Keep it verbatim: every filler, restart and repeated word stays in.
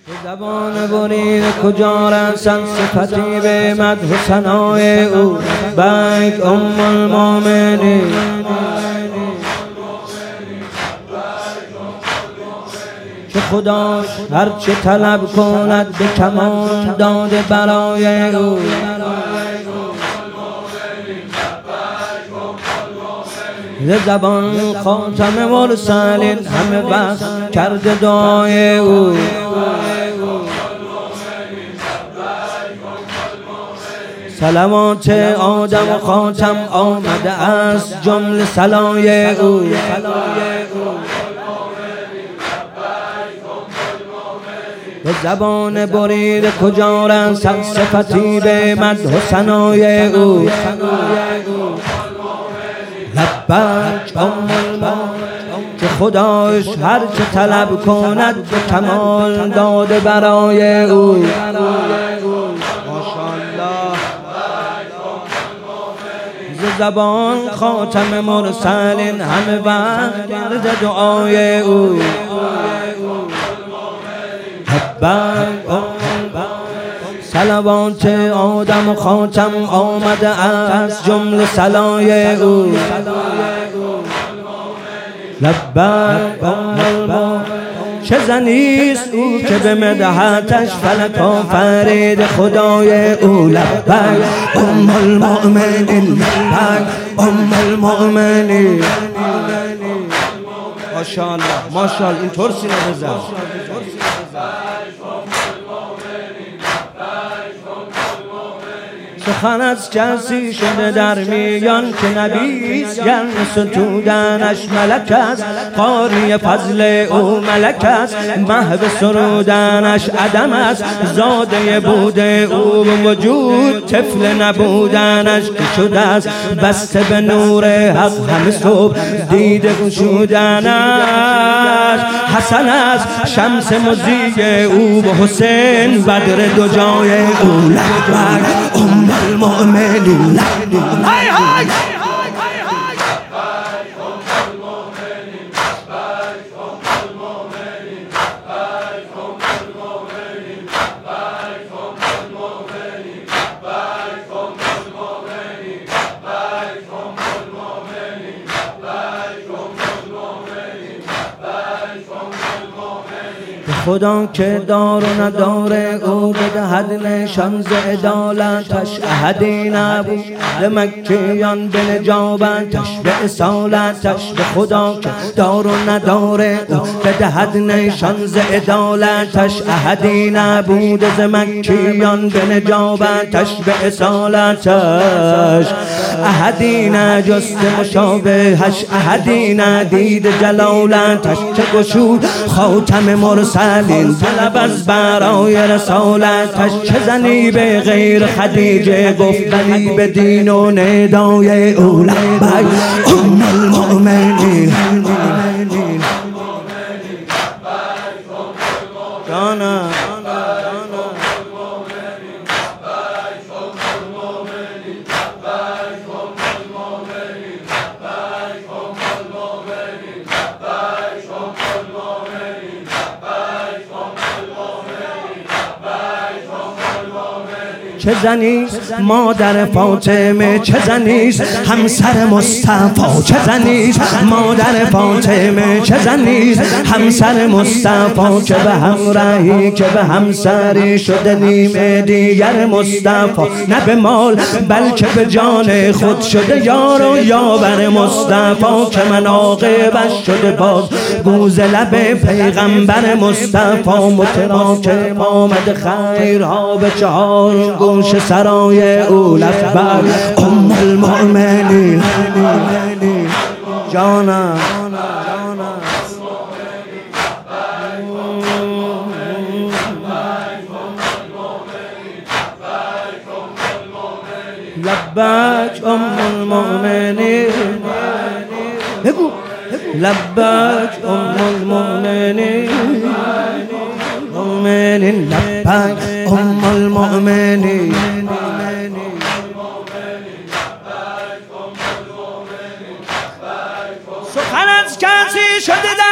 زبان برید کجا رسد صفتی به مدح ثنای او بک ام المؤمنین که خدا هر چه طلب کند به کمال داده برای او ز زبان خاتم مرسلین همه وقت کرده دعای او صلوات آدم خاتم آمده است جمله صلای او به زبان برید کجا رسد صفتی به مدح ثنای او لبک ام المؤمنین که خداش هر چه طلب کند به کمال داده برای او ز زبان خاتم مرسلین همه وقت گرد دعای او صلوات آدم خاتم آمده از جمله صلای او لبک ام المؤمنین چه زنیست او که به مدحتش فلک آفرید خدای او لبک ام المؤمنین لبک ام المؤمنین ماشاءالله ماشاءالله اینطور سینه بزن سخن از کسی شده در میان که نبیست یعنی ستودنش ملک است قاری فضل او ملک است محو سرودنش عدم است زاده بوده او وجود طفل نبودنش که شده است بسته به نور حق همه صبح دیده گشودنش حسن است شمس مضیء او و حسین بدر دو جای او لبک ام المؤمنین های های خدا که دار و نداره او بدهد نشان ز عدالتش احدی نبود ز مکیان به نجابتش به اصالتش به خدا که دار و نداره او بدهد نشان ز عدالتش احدی نبود ز مکیان به نجابتش به اصالتش احدی نجست مشابهش احدی ندید جلالتش چه گشود خاتم مرسل طلب از برای رسالتش چه زنی به غیر خدیجه گفت ولی به دین و ندای او لبک ام المؤمنین جانا چه زنیست مادر فاطمه چه زنیست همسر مصطفی چه زنیست مادر فاطمه چه زنیست همسر مصطفی که به همراهی که به همسری شده نیمه دیگر مصطفی نه به مال بلکه به جان خود شده یار و یاور مصطفی که مناقبش شده باز گوز لب پیغمبر مصطفی متراکم آمد خیرها به چهار گوش سرای او لبک ام المؤمنین جانا لبک ام المؤمنین بگو لبک ام المؤمنین المؤمنین لبک ام المؤمنین سخن از کسی شده